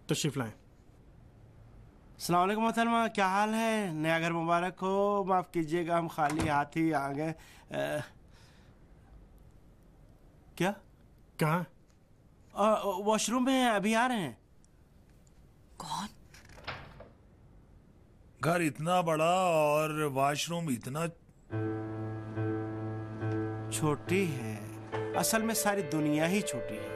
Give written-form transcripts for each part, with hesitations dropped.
तशरीफ लाएं। अस्सलाम वालेकुम मोहतरमा, क्या हाल है? नया घर मुबारक हो। माफ़ कीजिएगा, हम खाली हाथ ही आ गए। क्या? कहाँ? वॉशरूम में हैं, अभी आ रहे हैं। कौन? घर इतना बड़ा और वॉशरूम इतना छोटी है। असल में सारी दुनिया ही छोटी है।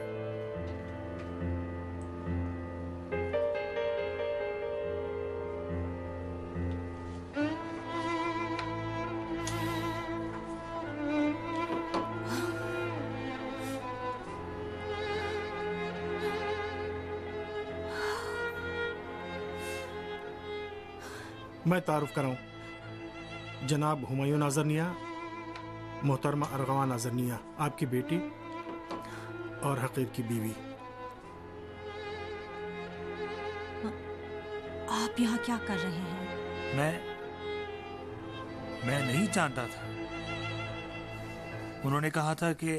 मैं तारुफ कराऊं, जनाब हुमायूं नाजरनिया, मोहतरमा अरगवान नाजरनिया, आपकी बेटी और हकीर की बीवी। आप यहाँ क्या कर रहे हैं? मैं नहीं जानता था। उन्होंने कहा था कि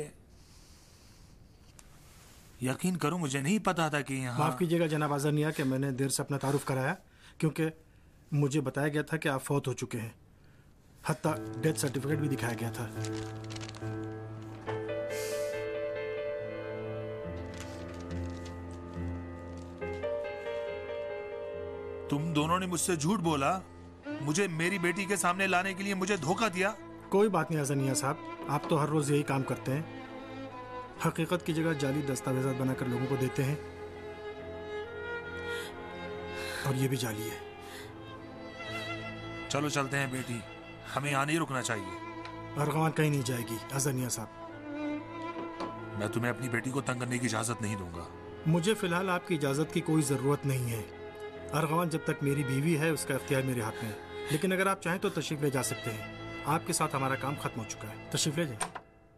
यकीन करो मुझे नहीं पता था कि यहाँ। माफ़ कीजिएगा जनाब आजरनिया कि मैंने देर से अपना तारुफ कराया, क्योंकि मुझे बताया गया था कि आप फौत हो चुके हैं। हत्ता डेथ सर्टिफिकेट भी दिखाया गया था। तुम दोनों ने मुझसे झूठ बोला, मुझे मेरी बेटी के सामने लाने के लिए मुझे धोखा दिया। कोई बात नहीं आजरनिया साहब, आप तो हर रोज यही काम करते हैं। हकीकत की जगह जाली दस्तावेजात बनाकर लोगों को देते हैं, और ये भी जाली है। चलो चलते हैं बेटी, हमें यहाँ नहीं रुकना चाहिए। अरगवान कहीं नहीं जाएगी आजरनिया साहब। मैं तुम्हें अपनी बेटी को तंग करने की इजाजत नहीं दूंगा। मुझे फिलहाल आपकी इजाजत की कोई जरूरत नहीं है। अरगवान जब तक मेरी बीवी है उसका इख्तियार मेरे हाथ में है, लेकिन अगर आप चाहें तो तशरीफ ले जा सकते हैं। आपके साथ हमारा काम खत्म हो चुका है, तशरीफ ले जाए।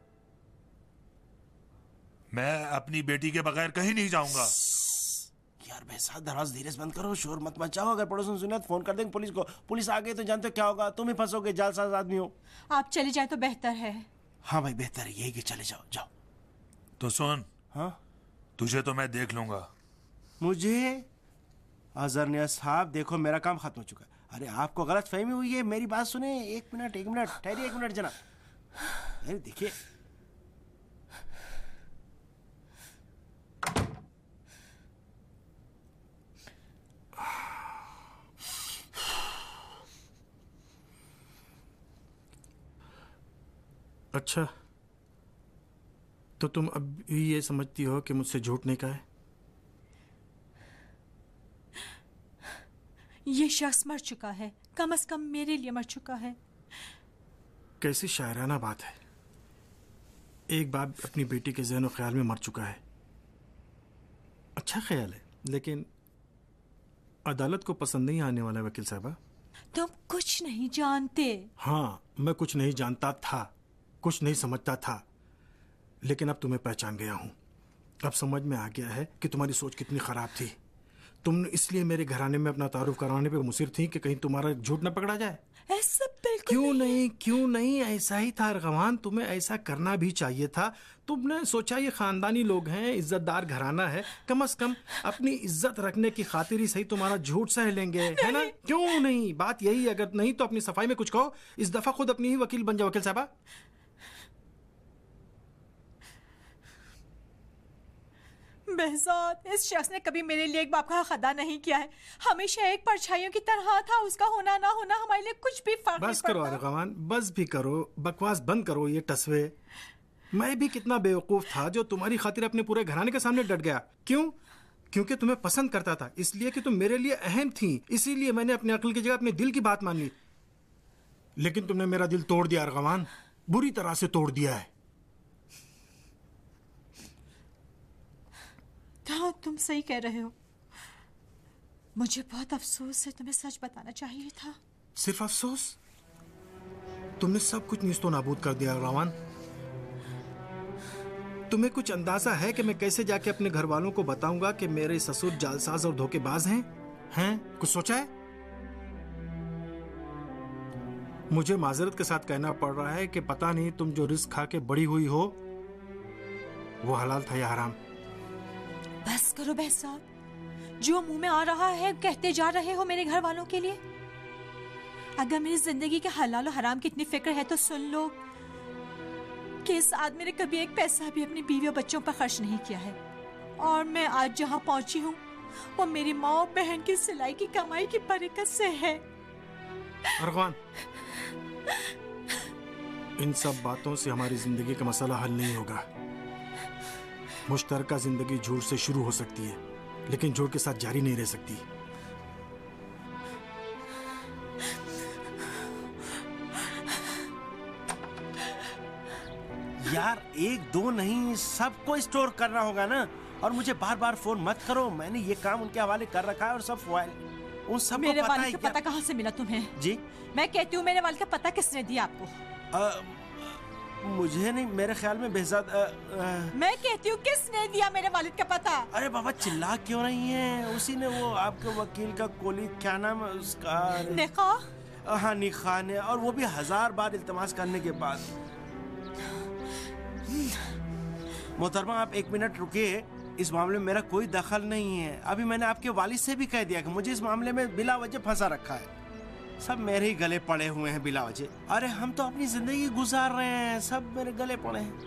मैं अपनी बेटी के बगैर कहीं नहीं जाऊंगा। यार भैंसा, दरवाजा धीरे से बंद करो, शोर मत मचाओ। अगर पड़ोसन सुने तो फोन कर देंगे पुलिस को। पुलिस आ गई तो जानते हो क्या होगा? तुम ही फंसोगे, जालसाज आदमी हो। आप चले जाए तो बेहतर है। हाँ भाई, बेहतर है यही कि चले जाओ। जाओ। तो सुन, हाँ, तुझे तो मैं देख लूंगा। मुझे? अजरनिया साहब देखो, मेरा काम खत्म हो चुका है। अरे आपको गलत फहमी हुई है, मेरी बात सुने। एक मिनट ठहरिए, 1 मिनट जनाब। अरे देखिए, अच्छा, तो तुम अब भी ये समझती हो कि मुझसे झूठ नहीं कहा है? ये शख्स मर चुका है, कम से कम मेरे लिए मर चुका है। कैसी शायराना बात है। एक बाप अपनी बेटी के ज़हन और ख्याल में मर चुका है। अच्छा ख्याल है, लेकिन अदालत को पसंद नहीं आने वाला वकील साहबा। तुम कुछ नहीं जानते। हाँ, मैं कुछ नहीं जानता था, कुछ नहीं समझता था, लेकिन अब तुम्हें पहचान गया हूं। अब समझ में आ गया है कि तुम्हारी सोच कितनी खराब थी। तुम इसलिए मेरे घराने में अपना तारुफ कराने पे मुसिर थी कि कहीं तुम्हारा झूठ न पकड़ा जाए। ऐसा बिल्कुल क्यों नहीं, ऐसा ही था अरगवान, तुम्हें ऐसा करना भी चाहिए था। तुमने सोचा ये खानदानी लोग हैं, इज्जतदार घराना है, कम से कम अपनी इज्जत रखने की खातिर ही सही तुम्हारा झूठ सह लेंगे, है ना? क्यों नहीं? बात यही है। अगर नहीं तो अपनी सफाई में कुछ कहो। इस दफा खुद अपनी ही वकील बन जाओ वकील साहबा। बेहजाद, इस शख्स ने कभी मेरे लिए एक बाप का हक अदा नहीं किया है। हमेशा एक परछाइयों की तरह था। उसका होना ना होना हमारे लिए कुछ भी फर्क नहीं बस करो अरगवान, बस भी करो, बकवास बंद करो ये टसवे। मैं भी कितना बेवकूफ था जो तुम्हारी खातिर अपने पूरे घराने के सामने डट गया। क्यों? क्योंकि तुम्हें पसंद करता था, इसलिए कि तुम मेरे लिए अहम थी। इसीलिए मैंने अपने अक्ल की जगह अपने दिल की बात मान ली। लेकिन तुमने मेरा दिल तोड़ दिया अरगवान, बुरी तरह से तोड़ दिया है। हाँ, तुम सही कह रहे हो। मुझे बहुत अफसोस है, तुम्हें सच बताना चाहिए था। सिर्फ अफसोस? तुमने सब कुछ नीस्तो नाबूद कर दिया अरगवान। तुम्हें कुछ अंदाजा है कि मैं कैसे जाके अपने घर वालों को बताऊंगा कि मेरे ससुर जालसाज और धोखेबाज हैं? कुछ सोचा है? मुझे माजरत के साथ कहना पड़ रहा है कि पता नहीं तुम जो रिस्क खा के बड़ी हुई हो वो हलाल था या हराम। बस करो बेहसाद, जो मुंह में आ रहा है कहते जा रहे हो मेरे घर वालों के लिए। अगर मेरी जिंदगी के हलाल और हराम की इतनी फिक्र है तो सुन लो कि इस आदमी ने कभी एक पैसा भी अपनी बीवी और बच्चों पर खर्च नहीं किया है, और मैं आज जहाँ पहुंची हूँ वो मेरी माँ और बहन की सिलाई की कमाई की बरकत से है। अरगवान, इन सब बातों से हमारी जिंदगी का मसला हल नहीं होगा। मुश्तरका जिंदगी झूठ से शुरू हो सकती है, लेकिन झूठ के साथ जारी नहीं रह सकती। यार एक दो नहीं, सबको स्टोर करना होगा ना। और मुझे बार बार फोन मत करो, मैंने ये काम उनके हवाले कर रखा है और सब फाइल उन सब मेरे को पता वालिद है। का पता कहाँ से मिला तुम्हें? जी मैं कहती हूँ मेरे वालिद का पता किसने दिया आपको? मुझे नहीं, मेरे ख्याल में बेहजाद। मैं कहती हूँ किसने दिया मेरे वालिद का पता? अरे बाबा चिल्ला क्यों रही हैं? उसी ने, वो आपके वकील का कोली, क्या नाम है उसका? निखा? हाँ निखा ने, और वो भी 1000 बार इल्तमास करने के बाद। मोहतरमा आप 1 मिनट रुकिए, इस मामले में मेरा कोई दखल नहीं है। अभी मैंने आपके वालिद से भी कह दिया कि मुझे इस मामले में बिला वजह फंसा रखा है। सब मेरे ही गले पड़े हुए हैं बिला वजह। अरे हम तो अपनी जिंदगी गुजार रहे हैं, सब मेरे गले पड़े हैं।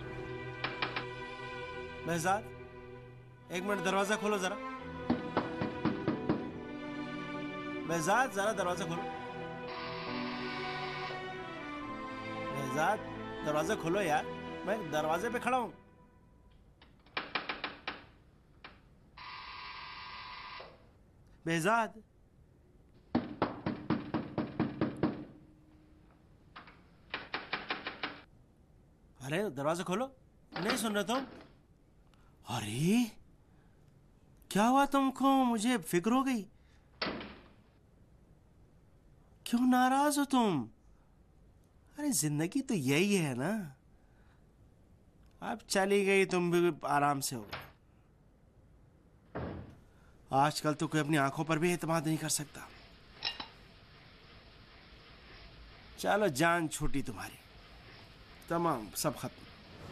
बेहजाद 1 मिनट दरवाजा खोलो जरा। बेहजाद जरा दरवाजा खोलो। बेहजाद दरवाजा खोलो यार, मैं दरवाजे पे खड़ा हूं। बेहजाद अरे दरवाजा खोलो, नहीं सुन रहे तुम? अरे क्या हुआ तुमको? मुझे फिक्र हो गई। क्यों नाराज हो तुम? अरे जिंदगी तो यही है ना। अब चली गई, तुम भी आराम से हो गए। आजकल तो कोई अपनी आंखों पर भी एतमाद नहीं कर सकता। चलो जान छूटी तुम्हारी, तमाम सब खत्म।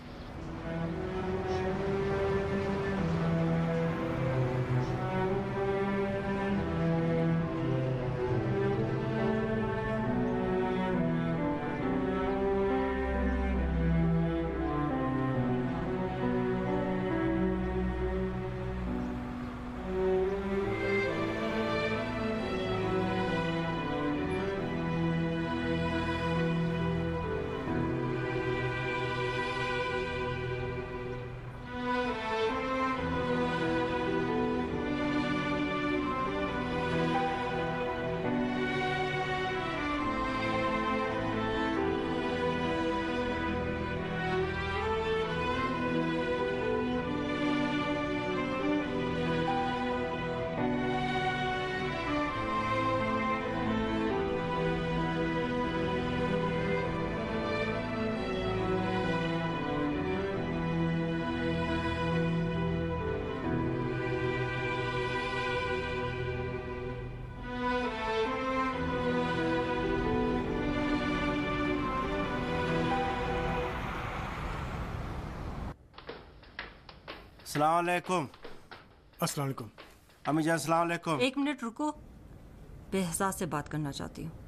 अस्सलाम वालेकुम। अस्सलाम वालेकुम। अम्मी जान अस्सलाम वालेकुम। 1 मिनट रुको, बेहजाद से बात करना चाहती हूँ।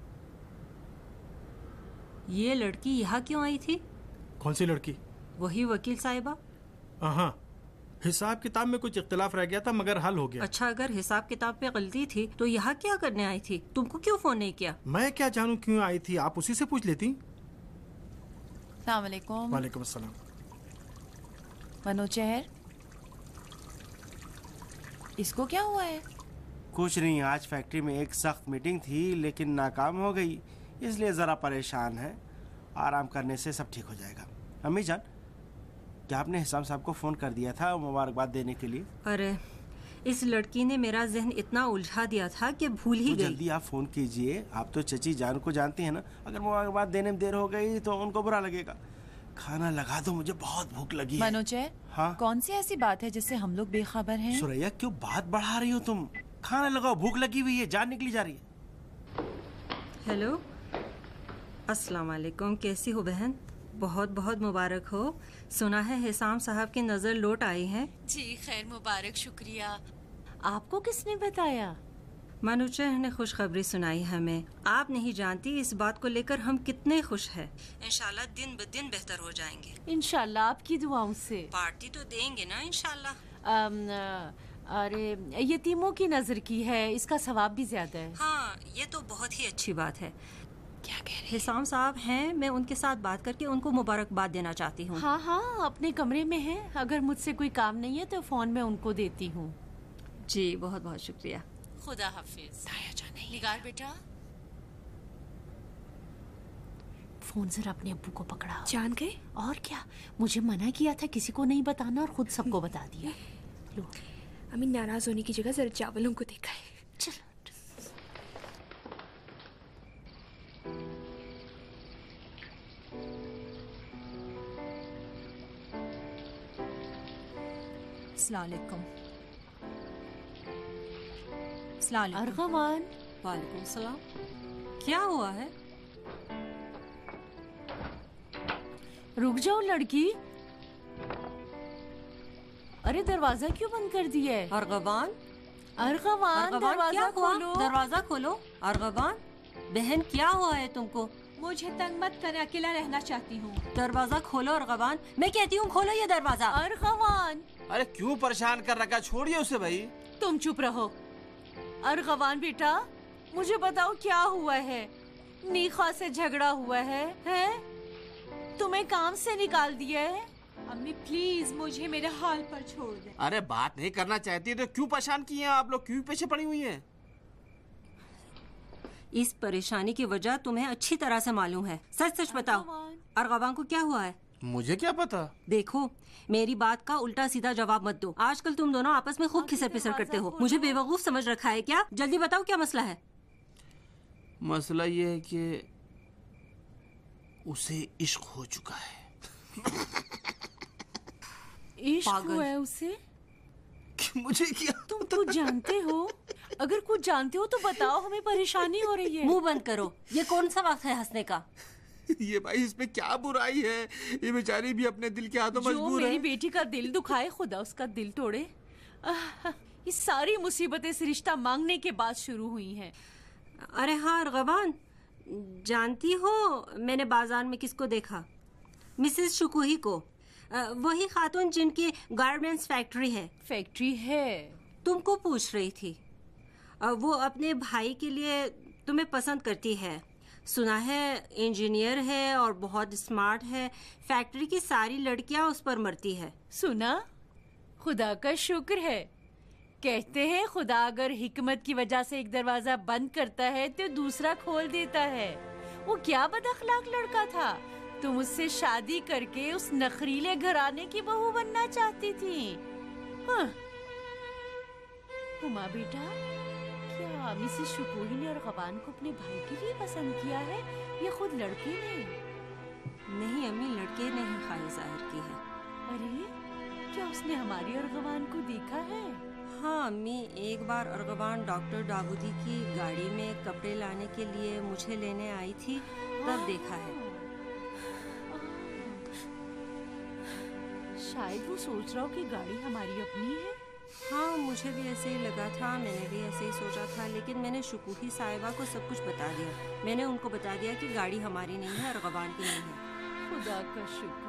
ये लड़की यहाँ क्यों आई थी? कौन सी लड़की? वही वकील साहिबा। हाँ, हिसाब किताब में कुछ इख्तिलाफ रह गया था मगर हल हो गया। अच्छा, अगर हिसाब किताब पे गलती थी तो यहाँ क्या करने आई थी? तुमको क्यों फोन नहीं किया? मैं क्या जानूं क्यों आई थी, आप उसी से पूछ लेती। अस्सलाम वालेकुम। वालेकुम अस्सलाम। मनोचहर, इसको क्या हुआ है? कुछ नहीं, आज फैक्ट्री में एक सख्त मीटिंग थी लेकिन नाकाम हो गई, इसलिए ज़रा परेशान है। आराम करने से सब ठीक हो जाएगा। अम्मी जान, क्या आपने हिसाम साहब को फ़ोन कर दिया था मुबारकबाद देने के लिए? अरे इस लड़की ने मेरा जहन इतना उलझा दिया था कि भूल ही तो गई। जल्दी आप फ़ोन कीजिए, आप तो चची जान को जानती हैं ना। अगर मुबारकबाद देने में देर हो गई तो उनको बुरा लगेगा। खाना लगा दो, मुझे बहुत भूख लगी है। मनोजय, हाँ? कौन सी ऐसी बात है जिससे हम लोग बेखबर हैं? सुरैया क्यों बात बढ़ा रही हो तुम? खाना लगाओ, भूख लगी हुई है, जान निकली जा रही है। हेलो, अस्सलाम वालेकुम। कैसी हो बहन? बहुत बहुत मुबारक हो। सुना है हिसाम साहब की नज़र लौट आई है। जी खैर मुबारक, शुक्रिया। आपको किसने बताया? मनुचेह ने खुशखबरी सुनाई हमें। आप नहीं जानती इस बात को लेकर हम कितने खुश हैं। इंशाल्लाह दिन ब दिन बेहतर हो जाएंगे। इंशाल्लाह आपकी दुआओं से। पार्टी तो देंगे ना इंशाल्लाह। अरे यतीमों की नजर की है, इसका सवाब भी ज्यादा है। हाँ, ये तो बहुत ही अच्छी बात है। क्या कह रहे हैं? हिसाम साहब हैं, मैं उनके साथ बात करके उनको मुबारकबाद देना चाहती हूँ। हाँ हाँ, अपने कमरे में है। अगर मुझसे कोई काम नहीं है तो फोन में उनको देती हूँ। जी बहुत बहुत शुक्रिया। खुदा हाफिज। निगार बेटा, फोन जरा अपने अब्बू को पकड़ा। जान गए? और क्या, मुझे मना किया था किसी को नहीं बताना और खुद सबको बता दिया। लो, अम्मी नाराज होने की जगह जरा चावलों को देखा है। चलो। अस्सलाम वालेकुम। अस्सलाम वालेकुम। अर्गवान, वालेकुम सलाम। क्या हुआ है? रुक जाओ लड़की। अरे दरवाजा क्यों बंद कर दिया है? अर्गवान, अर्गवान, अर्गवान क्या दरवाजा हुआ? खोलो। दरवाजा खोलो। अर्गवान बहन, क्या हुआ है तुमको? मुझे तंग मत कर, अकेला रहना चाहती हूँ। दरवाजा खोलो अर्गवान, मैं कहती हूँ खोलो ये दरवाजा। अर्गवान, अरे क्यों परेशान कर रखा, छोड़िए उसे भाई। तुम चुप रहो। अर्गवान बेटा, मुझे बताओ क्या हुआ है? नीखा से झगड़ा हुआ है? तुम्हें काम से निकाल दिया है? अम्मी प्लीज मुझे मेरे हाल पर छोड़ दे। अरे बात नहीं करना चाहती तो क्यों परेशान किए हैं आप लोग, क्यों पीछे पड़ी हुई हैं? इस परेशानी की वजह तुम्हें अच्छी तरह से मालूम है। सच सच बताओ, अर्गवान को क्या हुआ है? मुझे क्या पता। देखो, मेरी बात का उल्टा सीधा जवाब मत दो। आजकल तुम दोनों आपस में खूब खिसर पिसर करते हो। मुझे बेवकूफ समझ रखा है क्या? जल्दी बताओ क्या मसला है। मसला ये है कि उसे इश्क हो चुका है। इश्क हुआ है उसे? मुझे क्या? तुम कुछ जानते हो? अगर कुछ जानते हो तो बताओ, हमें परेशानी हो रही है। मुंह बंद करो, ये कौन सा वक्त है हंसने का? ये भाई इसमें क्या बुराई है? ये बेचारी भी अपने दिल के हाथों जो मजबूर मेरी है। बेटी का दिल दुखाए, खुदा उसका दिल तोड़े। ये सारी मुसीबतें इस रिश्ता मांगने के बाद शुरू हुई हैं। अरे हाँ अर्गवान, जानती हो मैंने बाजार में किसको देखा? मिसेस शुकुही को। वही खातून जिनकी गारमेंट्स फैक्ट्री है। फैक्ट्री है? तुमको पूछ रही थी। वो अपने भाई के लिए तुम्हें पसंद करती है। सुना है इंजीनियर है और बहुत स्मार्ट है। फैक्ट्री की सारी लड़कियां उस पर मरती है। सुना? खुदा का शुक्र है। कहते हैं खुदा अगर हिकमत की वजह से एक दरवाजा बंद करता है तो दूसरा खोल देता है। वो क्या बदअखलाक लड़का था। तुम उससे शादी करके उस नखरीले घराने की बहू बनना चाहती थी। हाँ। हुमा बेटा, क्या मिसेस शुकोही ने अर्गवान को अपने भाई के लिए पसंद किया है या खुद लड़के ने? नहीं अम्मी, लड़के ने ही ख्वाहिश जाहिर की है। अरे, क्या उसने हमारी अर्गवान को देखा है? हाँ अम्मी, एक बार अर्गवान डॉक्टर दावूदी की गाड़ी में कपड़े लाने के लिए मुझे लेने आई थी, तब देखा है। शायद वो सोच रहा हो कि गाड़ी हमारी अपनी है। हाँ, मुझे भी ऐसे ही लगा था, मैंने भी ऐसे ही सोचा था, लेकिन मैंने शुकुही साहिबा को सब कुछ बता दिया। मैंने उनको बता दिया कि गाड़ी हमारी नहीं है, अर्गवान की नहीं है। खुदा का शुक्र।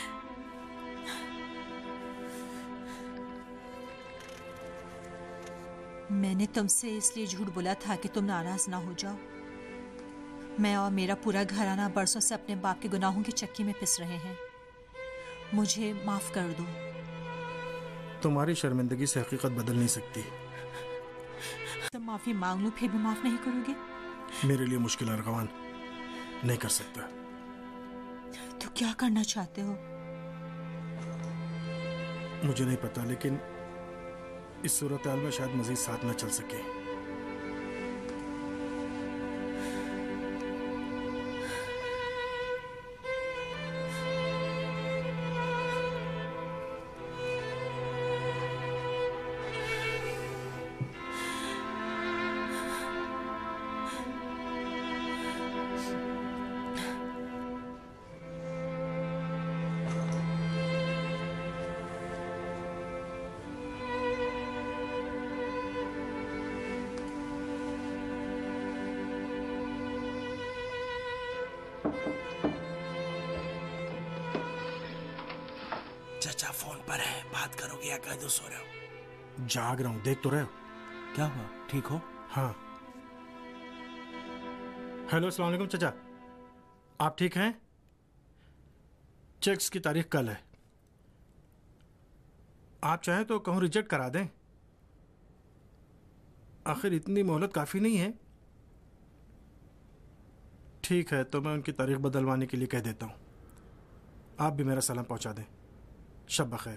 मैंने तुमसे इसलिए झूठ बोला था कि तुम नाराज ना हो जाओ। मैं और मेरा पूरा घराना बरसों से अपने बाप के गुनाहों की चक्की में पिस रहे हैं। मुझे माफ कर दो। तुम्हारी शर्मिंदगी से हकीकत बदल नहीं सकती। तुम माफी मांग लो फिर भी माफ नहीं करोगे? मेरे लिए मुश्किल है अर्गवान, नहीं कर सकता। तो क्या करना चाहते हो? मुझे नहीं पता, लेकिन इस सूरत हाल में शायद मजीद साथ न चल सके। चचा फोन पर है, बात करोगे या कह दो सो रहे हो? जाग रहा हूँ, देख तो रहे हो। क्या हुआ, ठीक हो? हाँ। हेलो, अस्सलाम वालेकुम चचा, आप ठीक हैं? चेक्स की तारीख कल है, आप चाहें तो कहूँ रिजेक्ट करा दें। आखिर इतनी मोहलत काफ़ी नहीं है। ठीक है, तो मैं उनकी तारीख बदलवाने के लिए कह देता हूँ। आप भी मेरा सलाम पहुँचा दें। शब बखैर।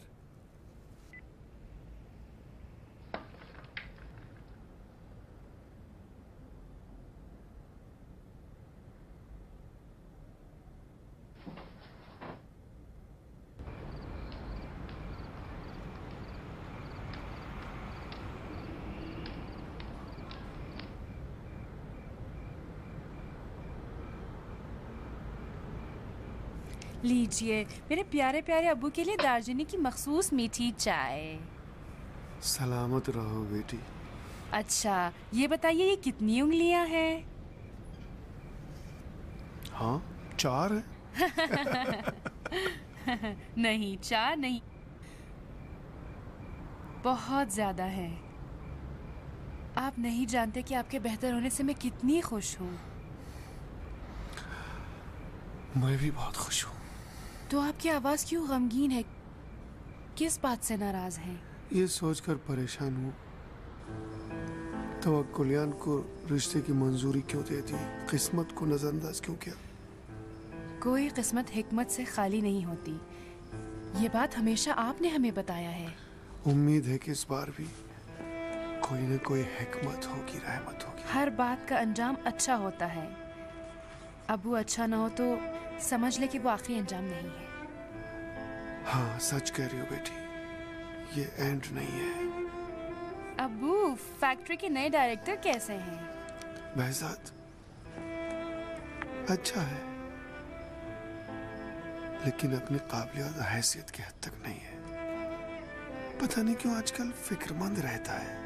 लीजिए मेरे प्यारे प्यारे अब्बू के लिए दार्जिलिंग की मखसूस मीठी चाय। सलामत रहो बेटी। अच्छा, ये बताइए ये कितनी उंगलियां हैं? हाँ, 4 है। नहीं, 4 नहीं, बहुत ज्यादा है। आप नहीं जानते कि आपके बेहतर होने से मैं कितनी खुश हूँ। मैं भी बहुत खुश हूँ। तो आपकी आवाज क्यों गमगीन है? किस बात से नाराज हैं? ये सोचकर परेशान हूँ, तवक्कुलियान को रिश्ते की मंजूरी क्यों दे दी, किस्मत को नजरअंदाज क्यों किया। कोई किस्मत हिकमत से खाली नहीं होती, ये बात हमेशा आपने हमें बताया है। उम्मीद है कि इस बार भी कोई न कोई हिकमत होगी, रहमत होगी। हर बात का अंजाम अच्छा होता है। अबू अच्छा ना हो तो समझ ले कि वो आखिरी अंजाम नहीं है। हाँ, सच कह रही हो बेटी, ये एंड नहीं है। अबू, फैक्ट्री के नए डायरेक्टर कैसे हैं? बहजाद अच्छा है, लेकिन अपनी काबिलियत हैसियत की हद तक नहीं है। पता नहीं क्यों आजकल फिक्रमंद रहता है।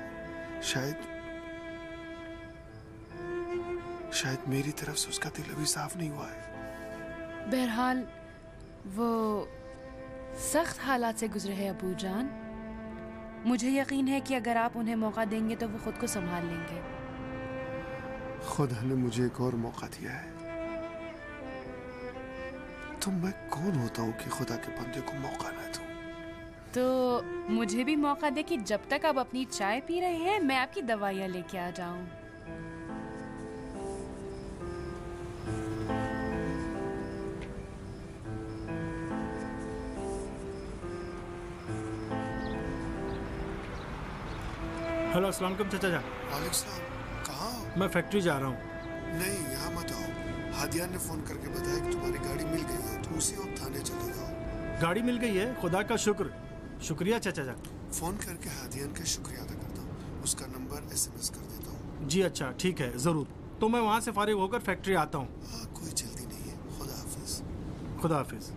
शायद मेरी तरफ से उसका दिल अभी साफ नहीं हुआ है। बहरहाल वो सख्त हालात से गुजरे हैं अबू जान। मुझे यकीन है कि अगर आप उन्हें मौका देंगे तो वो खुद को संभाल लेंगे। खुदा ने मुझे एक और मौका दिया है, तो मैं कौन होता हूँ कि खुदा के बंदे को मौका ना दूं। तो मुझे भी मौका दे कि जब तक आप अपनी चाय पी रहे हैं मैं आपकी दवाइयाँ लेके आ जाऊं। हेलो, अस्सलाम वालेकुम चचा जान। वालेकुम सलाम। कहाँ हो? मैं फैक्ट्री जा रहा हूँ। नहीं, यहाँ मत आओ। हादिया ने फोन करके बताया कि तुम्हारी गाड़ी मिल गई है, तो उसी वक्त थाने चले जाओ। गाड़ी मिल गई है, खुदा का शुक्र। शुक्रिया चचा जान। फोन करके हादियान का शुक्रिया अदा करता हूँ, उसका नंबर SMS कर देता हूँ। जी अच्छा, ठीक है, ज़रूर। तो मैं वहाँ से फारिग होकर फैक्ट्री आता हूँ। हाँ, कोई जल्दी नहीं है। खुदा हाफिज। खुदा हाफिज।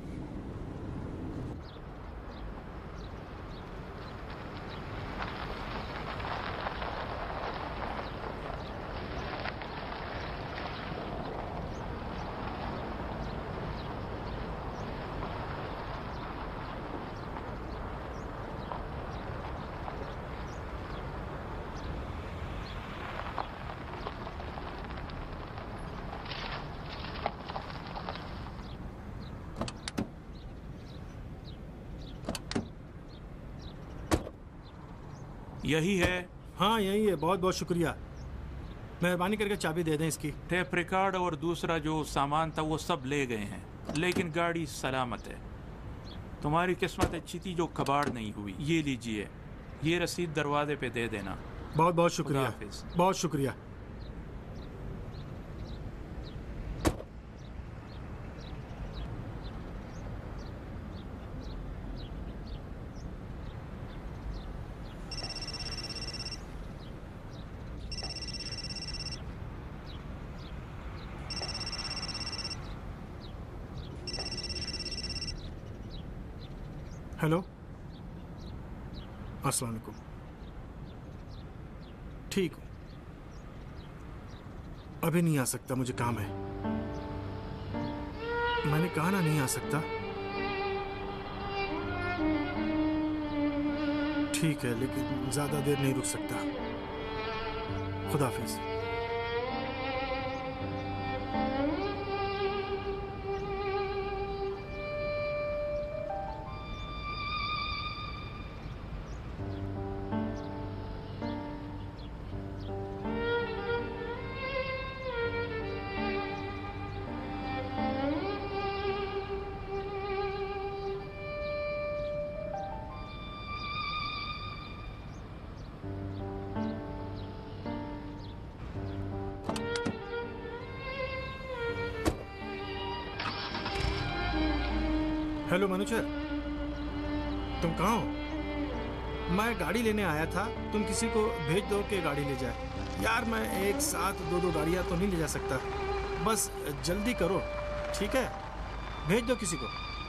यही है? हाँ, यही है। बहुत बहुत शुक्रिया। मेहरबानी करके चाबी दे दें इसकी। टेप रिकॉर्ड और दूसरा जो सामान था वो सब ले गए हैं, लेकिन गाड़ी सलामत है। तुम्हारी किस्मत अच्छी थी जो कबाड़ नहीं हुई। ये लीजिए, ये रसीद दरवाजे पे दे देना। बहुत बहुत शुक्रिया। खुदा हाफिज। बहुत शुक्रिया। हेलो, अस्सलाम वालेकुम। ठीक हूँ, अभी नहीं आ सकता, मुझे काम है। मैंने कहा ना, नहीं आ सकता। ठीक है, लेकिन ज्यादा देर नहीं रुक सकता। खुदा हाफिज। हेलो मनुष्य, तुम कहाँ हो? मैं गाड़ी लेने आया था, तुम किसी को भेज दो कि गाड़ी ले जाए। यार मैं एक साथ दो गाड़ियाँ तो नहीं ले जा सकता, बस जल्दी करो, ठीक है? भेज दो किसी को।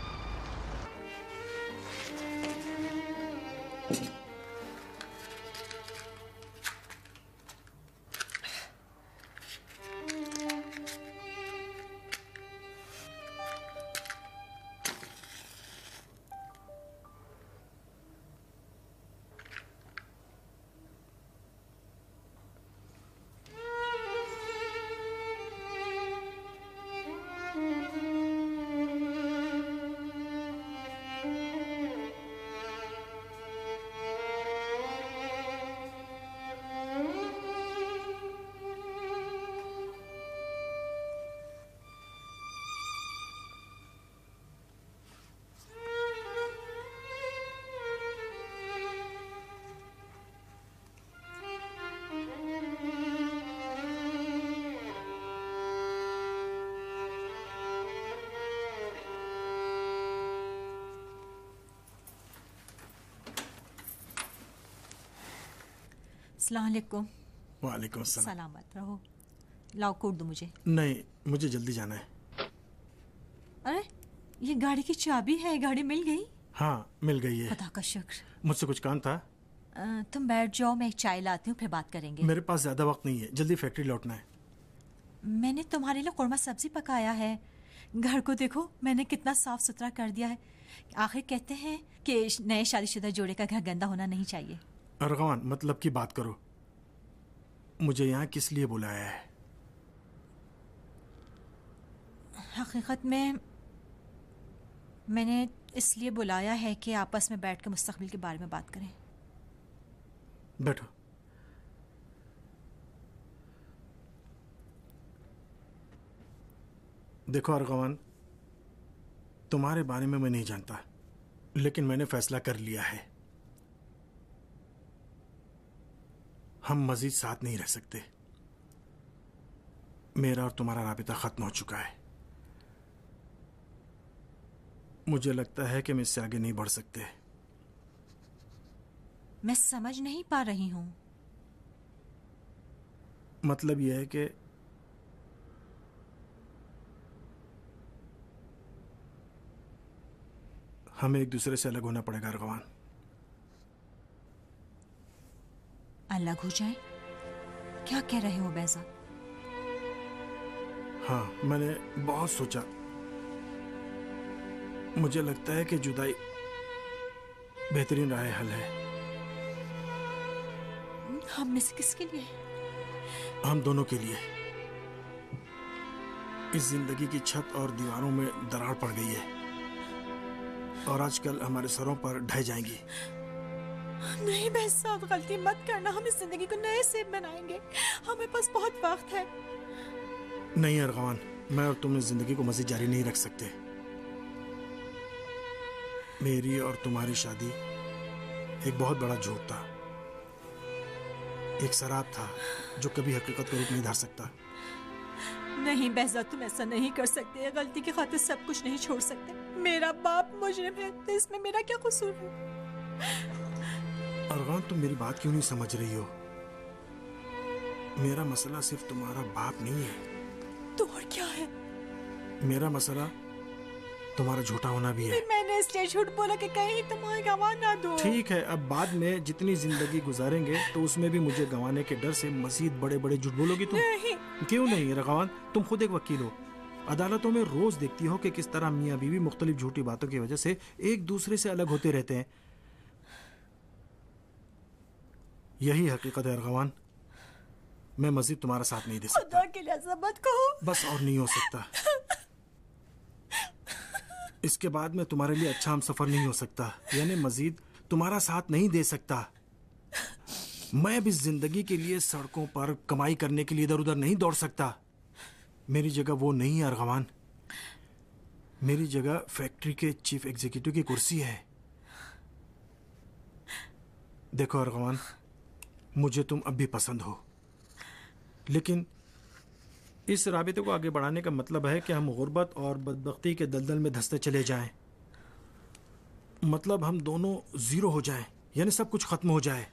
अस्सलाम वालेकुम। वालेकुम अस्सलाम। सलामत रहो। लाओ कोट दो मुझे। नहीं, मुझे जल्दी जाना है। अरे ये गाड़ी की चाबी है, गाड़ी मिल गई? हाँ मिल गई है। खुदा का शुक्र। मुझसे कुछ काम था? तुम बैठ जाओ, मैं एक चाय लाती हूँ, फिर बात करेंगे। मेरे पास ज्यादा वक्त नहीं है, जल्दी फैक्ट्री लौटना है। मैंने तुम्हारे लिए कुरमा सब्जी पकाया है। घर को देखो मैंने कितना साफ सुथरा कर दिया है। आखिर कहते हैं कि नए शादीशुदा जोड़े का घर गंदा होना नहीं चाहिए। अरगवान, मतलब की बात करो, मुझे यहाँ किस लिए बुलाया है? हकीकत में मैंने इसलिए बुलाया है कि आपस में बैठ कर मुस्तकबिल के बारे में बात करें। बैठो। देखो अरगवान, तुम्हारे बारे में मैं नहीं जानता, लेकिन मैंने फैसला कर लिया है। हम मजीद साथ नहीं रह सकते। मेरा और तुम्हारा राबिता खत्म हो चुका है। मुझे लगता है कि हम इससे आगे नहीं बढ़ सकते। मैं समझ नहीं पा रही हूं। मतलब यह है कि हमें एक दूसरे से अलग होना पड़ेगा अरगवान। अलग हो जाए? क्या कह रहे हो बैजा? हाँ, मैंने बहुत सोचा। मुझे लगता है कि जुदाई बेहतरीन राह हल है। हम में से किसके लिए? हम दोनों के लिए। इस जिंदगी की छत और दीवारों में दरार पड़ गई है और आजकल हमारे सरों पर ढह जाएंगी। नहीं बेहसाब, गलती मत करना। हम इस जिंदगी को नए से बनाएंगे। हमें पास बहुत वक्त है। नहीं अरगवान, मैं और तुम इस जिंदगी को मजीद जारी नहीं रख सकते। मेरी और तुम्हारी शादी एक बहुत बड़ा झूठ था, एक शराब था जो कभी हकीकत का रूप नहीं धार सकता। नहीं बेहजा, तुम ऐसा नहीं कर सकते। गलती की खातिर सब कुछ नहीं छोड़ सकते। मेरा बाप मुजरिम है, तो इसमें मेरा क्या कसूर है? अरगवान, तुम मेरी बात क्यों नहीं समझ रही हो? मेरा मसला सिर्फ तुम्हारा बाप नहीं है। तो और क्या है? मेरा मसला तुम्हारा झूठा होना भी है। मैंने इसलिए झूठ बोला कि कहीं तुम्हें गंवा ना दो। ठीक है, अब बाद में जितनी जिंदगी गुजारेंगे तो उसमें भी मुझे गंवाने के डर से मजीद बड़े बड़े झूठ बोलोगी तुम? नहीं। क्यों नहीं रगवान, तुम खुद एक वकील हो। अदालतों में रोज देखती हो कि किस तरह मियाँ बीवी मुख्तलिफ झूठी बातों की वजह से एक दूसरे से अलग होते रहते हैं। यही हकीकत है अर्गवान। मैं मजीद तुम्हारा साथ नहीं दे सकता। खुदा के लिए ऐसा मत कहो। बस और नहीं हो सकता। इसके बाद मैं तुम्हारे लिए अच्छा हम सफर नहीं हो सकता, यानी मजीद तुम्हारा साथ नहीं दे सकता। मैं अब इस जिंदगी के लिए सड़कों पर कमाई करने के लिए इधर उधर नहीं दौड़ सकता। मेरी जगह वो नहीं है अर्गवान। मेरी जगह फैक्ट्री के चीफ एग्जीक्यूटिव की कुर्सी है। देखो अर्गवान, मुझे तुम अब भी पसंद हो, लेकिन इस राबिते को आगे बढ़ाने का मतलब है कि हम गुर्बत और बदबख्ती के दलदल में धंसते चले जाएं। मतलब हम दोनों जीरो हो जाएं, यानी सब कुछ खत्म हो जाए।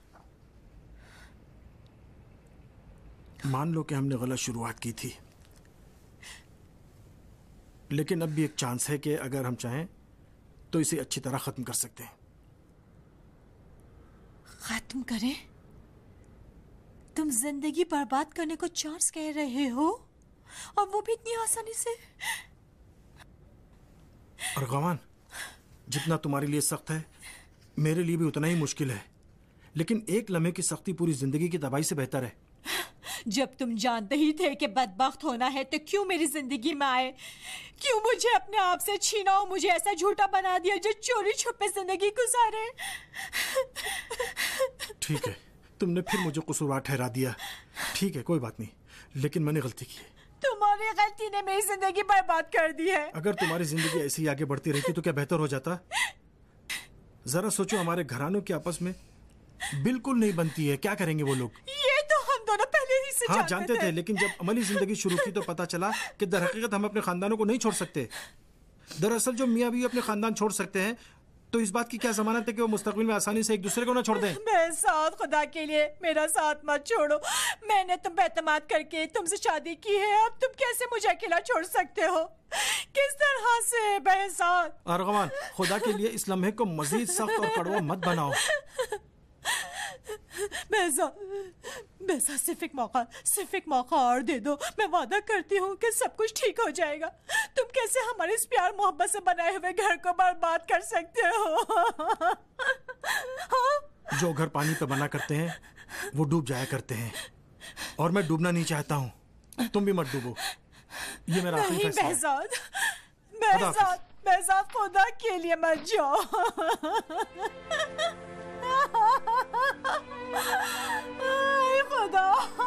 मान लो कि हमने गलत शुरुआत की थी, लेकिन अब भी एक चांस है कि अगर हम चाहें तो इसे अच्छी तरह खत्म कर सकते हैं। खत्म करें? तुम जिंदगी बर्बाद करने को चांस कह रहे हो, और वो भी इतनी आसानी से? अर्गवान, जितना तुम्हारे लिए सख्त है मेरे लिए भी उतना ही मुश्किल है, लेकिन एक लम्हे की सख्ती पूरी जिंदगी की तबाही से बेहतर है। जब तुम जानते ही थे कि बदबख्त होना है तो क्यों मेरी जिंदगी में आए? क्यों मुझे अपने आप से छीना और मुझे ऐसा झूठा बना दिया जो चोरी छुपे जिंदगी गुजारे? ठीक है, तुमने फिर मुझे कसूरवार ठहरा दिया। ठीक है, कोई बात नहीं, लेकिन मैंने गलती की। तुम्हारी गलती ने मेरी जिंदगी बर्बाद कर दी है। अगर तुम्हारी जिंदगी ऐसे ही आगे बढ़ती रहती तो क्या बेहतर हो जाता? जरा सोचो, हमारे घरानों की आपस में बिल्कुल नहीं बनती है। क्या करेंगे वो लोग? ये तो हम दोनों पहले ही से हाँ, जानते थे, लेकिन जब अमली जिंदगी शुरू की तो पता चला कि दर हकीकत हम अपने खानदानों को नहीं छोड़ सकते। दरअसल जो मियाँ बीवी अपने खानदान छोड़ सकते हैं तो इस बात की क्या जमानत है कि वो मुस्तकबिल में आसानी से एक दूसरे को ना छोड़ दें? मैं साथ, खुदा के लिए मेरा साथ मत छोड़ो। मैंने तुम पे एतमाद करके तुमसे शादी की है, अब तुम कैसे मुझे अकेला छोड़ सकते हो? किस तरह से बेहसाद? अर्गवान, खुदा के लिए इस लम्हे को मजीद सख्त और कड़वा मत बनाओ। बेहसाद, सिर्फ एक मौका और दे दो। मैं वादा करती हूँ कि सब कुछ ठीक हो जाएगा। तुम कैसे हमारे इस प्यार मोहब्बत से बनाए हुए घर को बर्बाद कर सकते हो? जो घर पानी पे बना करते हैं वो डूब जाया करते हैं, और मैं डूबना नहीं चाहता हूँ। तुम भी मत डूबो, ये मेरा आखिरी फैसला है। बेहसाद, खुदा के लिए मत जाओ। आए खुदा।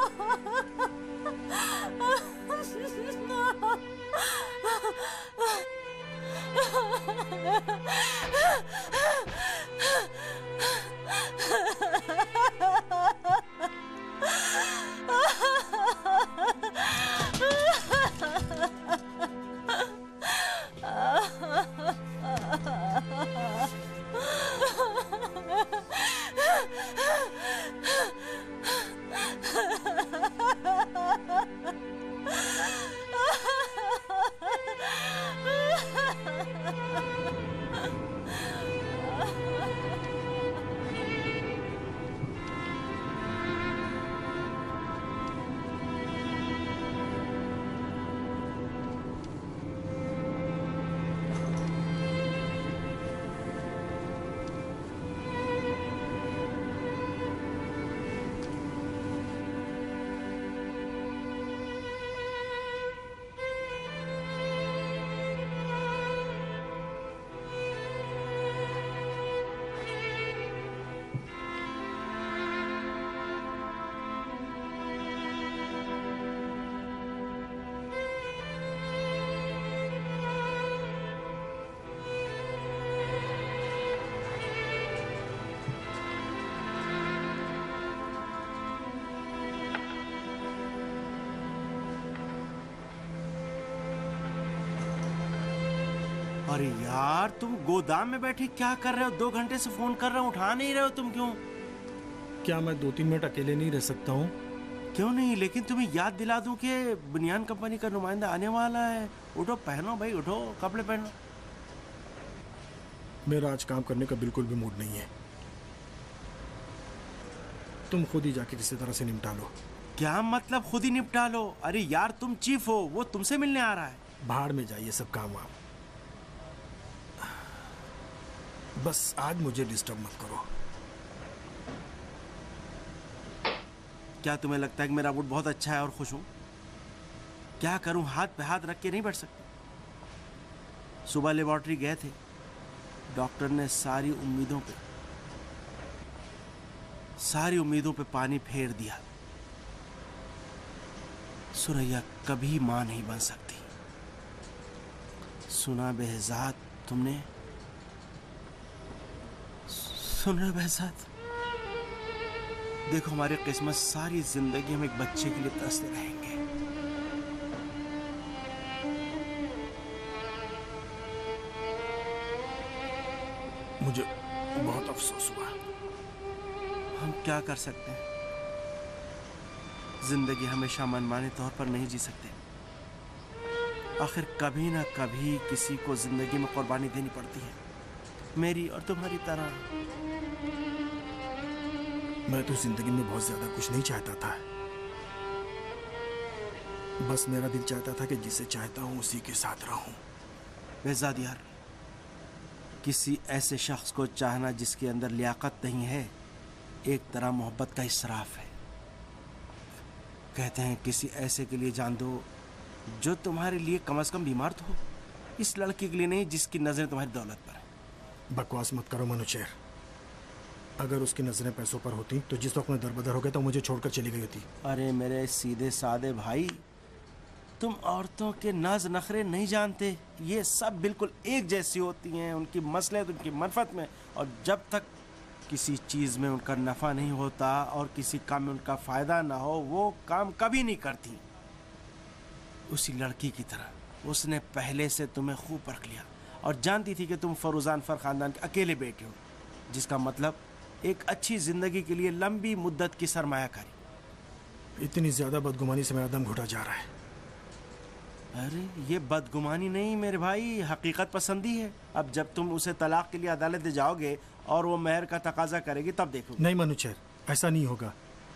अरे यार, तुम गोदाम में बैठे क्या कर रहे हो? 2 घंटे से फोन कर रहा हूँ, उठा नहीं रहे हो तुम। क्यों? क्या मैं 2-3 मिनट अकेले नहीं रह सकता हूँ? क्यों नहीं? लेकिन तुम्हें याद दिला दूं कि बुनियान कंपनी का नुमाइंदा आने वाला है। उठो, पहनो भाई, उठो, कपड़े पहनो। मेरा आज काम करने का बिल्कुल भी मूड नहीं है। तुम खुद ही जाके किसी तरह से निपटा लो। क्या मतलब खुद ही निपटा लो? अरे यार, तुम चीफ हो, वो तुमसे मिलने आ रहा है। भाड़ में जाइए सब काम वाम। बस आज मुझे डिस्टर्ब मत करो। क्या तुम्हें लगता है कि मेरा मूड बहुत अच्छा है और खुश हूं? क्या करूं, हाथ पे हाथ रख के नहीं बैठ सकता। सुबह लेबोरेटरी गए थे, डॉक्टर ने सारी उम्मीदों पे पानी फेर दिया। सुरैया कभी मां नहीं बन सकती। सुना बेहजाद तुमने? सुन रहे हो बेहजाद? देखो हमारी किस्मत सारी जिंदगी हम एक बच्चे के लिए तरसते रहेंगे। मुझे बहुत अफसोस हुआ। हम क्या कर सकते हैं? जिंदगी हमेशा मनमाने तौर पर नहीं जी सकते। आखिर कभी ना कभी किसी को जिंदगी में कुर्बानी देनी पड़ती है, मेरी और तुम्हारी तरह। मैं तो जिंदगी में बहुत ज्यादा कुछ नहीं चाहता था। बस मेरा दिल चाहता था कि जिसे चाहता हूं उसी के साथ रहूं। बेहजाद यार, किसी ऐसे शख्स को चाहना जिसके अंदर लियाकत नहीं है, एक तरह मोहब्बत का इसराफ है। कहते हैं किसी ऐसे के लिए जान दो जो तुम्हारे लिए कम से कम बीमार तो हो। इस लड़की के लिए नहीं जिसकी नजरें तुम्हारी दौलत पर है। बकवास मत करो मनुचेर। अगर उसकी नजरें पैसों पर होती तो जिस वक्त मैं दरबदर हो गया तो मुझे छोड़कर चली गई होती। अरे मेरे सीधे सादे भाई, तुम औरतों के नाज नखरे नहीं जानते। ये सब बिल्कुल एक जैसी होती हैं, उनकी मसलहत उनकी मनफत में। और जब तक किसी चीज़ में उनका नफ़ा नहीं होता और किसी काम में उनका फ़ायदा ना हो, वो काम कभी नहीं करती। उसी लड़की की तरह उसने पहले से तुम्हें खूब परख लिया और जानती थी कि तुम फरूजान फर ख़ानदान के अकेले बेटे हो, जिसका मतलब एक अच्छी ज़िंदगी के लिए लंबी मुद्दत की सरमायाकारी। इतनी ज़्यादा बदगुमानी से मेरा दम घुटा जा रहा है। अरे ये बदगुमानी नहीं मेरे भाई, हकीकत पसंदी है। अब जब तुम उसे तलाक के लिए अदालत जाओगे और वो मेहर का तकाजा करेगी तब देखोगे। नहीं मनुचेर, ऐसा नहीं होगा।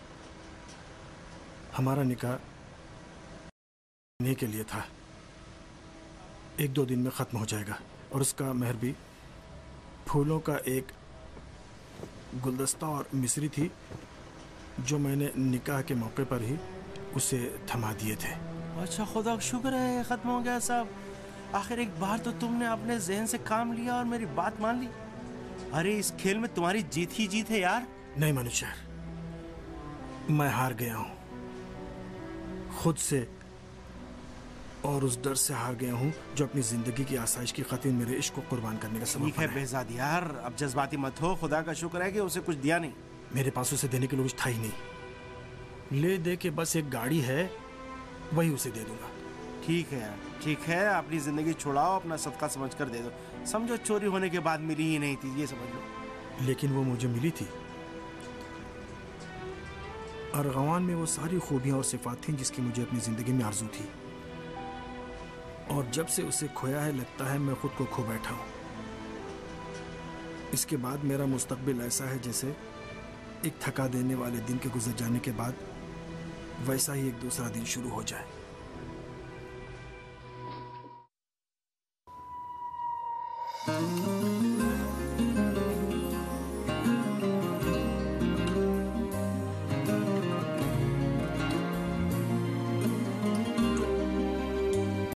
हमारा निकाह नहीं के लिए था, 1-2 दिन में ख़त्म हो जाएगा और उसका मेहर भी फूलों का एक गुलदस्ता और मिसरी थी जो मैंने निकाह के मौके पर ही उसे थमा दिए थे। अच्छा, खुदा का शुक्र है ख़त्म हो गया सब। आखिर एक बार तो तुमने अपने जहन से काम लिया और मेरी बात मान ली। अरे इस खेल में तुम्हारी जीत ही जीत है यार। नहीं मनुचेर, मैं हार गया हूं, खुद से और उस डर से हार गया हूं जो अपनी जिंदगी की आसाइश की खातिर मेरे इश्क को कुर्बान करने का सबब ठीक है बेहजाद यार, अब जज्बाती मत हो। खुदा का शुक्र है कि उसे कुछ दिया नहीं। मेरे पास उसे देने के लिए कुछ था ही नहीं। ले दे के बस एक गाड़ी है, वही उसे दे दूंगा। ठीक है यार, ठीक है, अपनी जिंदगी छुड़ाओ, अपना सदका समझ कर दे दो। समझो चोरी होने के बाद मिली ही नहीं थी, ये समझ लो। लेकिन वो मुझे मिली थी। अरगवान में वो सारी खूबियां और सिफात थीं जिसकी मुझे अपनी जिंदगी में आरजू थी। और जब से उसे खोया है लगता है मैं खुद को खो बैठा हूं। इसके बाद मेरा मुस्तकबिल ऐसा है जैसे एक थका देने वाले दिन के गुजर जाने के बाद वैसा ही एक दूसरा दिन शुरू हो जाए।